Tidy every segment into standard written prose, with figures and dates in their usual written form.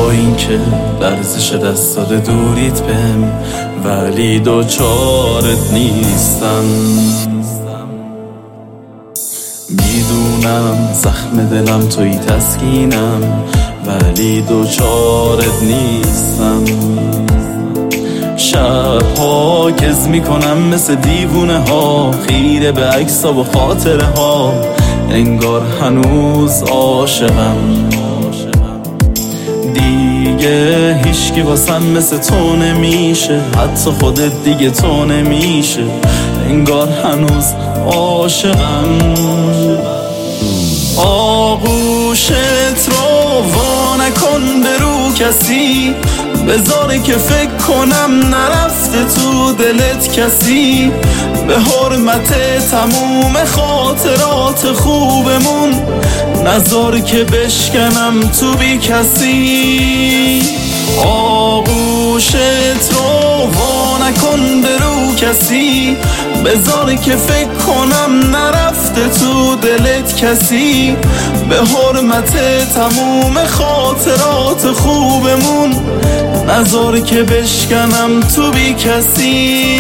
با این که لرزش دست داده دوریت بهم، ولی دوچارت نیستم. میدونم زخم دلم توی تسکینم، ولی دوچارت نیستم. شبها گز میکنم مثل دیوونه ها، خیره به عکسا و خاطره ها، انگار هنوز عاشقم. دیگه هیچکی واسم مثل تو نمیشه، حتی خودت دیگه تو نمیشه، انگار هنوز عاشقم. آغوشت رو وا نکن به رو کسی، بذاره که فکر کنم نرفته تو دلت کسی. به حرمت تموم خاطرات خوبمون، نذار که بشکنم تو بی کسی. آغوشت رو وا نکن به رو کسی، بذاره که فکر کنم نرفته تو دلت کسی. به حرمت تموم خاطرات خوبمون، نذار که بشکنم تو بی کسی.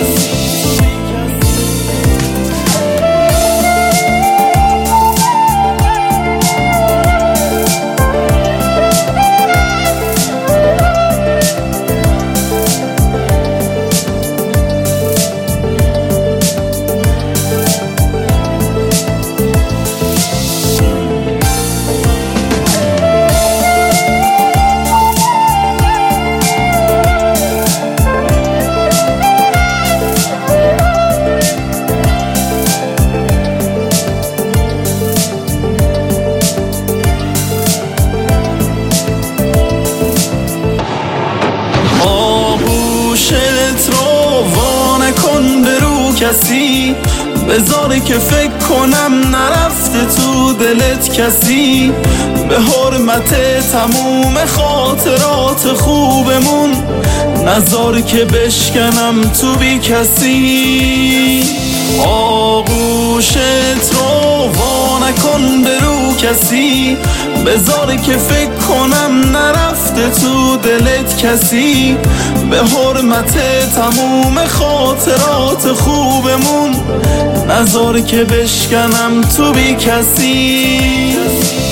کسی بذاره که فکر کنم نرفته تو دلت کسی. به حرمت تموم خاطرات خوبمون، نذار که بشکنم تو بی کسی. آغوشت رو وا نکن به رو کسی، بذاره که فکر کنم نرفته تو دلت کسی. به حرمت تموم خاطرات خوبمون، نذار که بشکنم تو بی کسی.